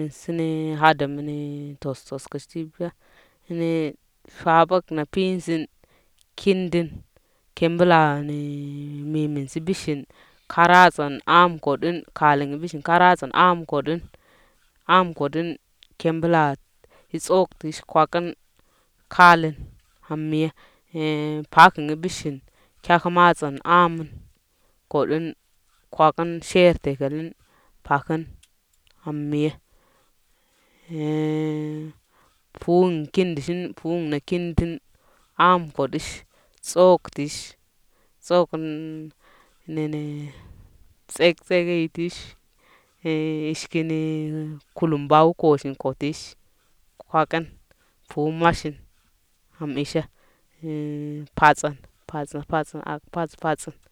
sine hada mine tos kashtiba ine fabak na pinzin kindin kembla mimin si bishin karazan am kodin kalin bishin karazan am kodin kembla itsok tish kwakan kalin hammiya pakin bishin kyak mazan amun kodin kwakan sherte kalin pakin hammiya puung kindishin puung na kindin am kodish tsok tish tsokn nene tsek tsek tish ishkini kulumbaw koshin kotish kwakan puu mashin ham isha patsan ak patsan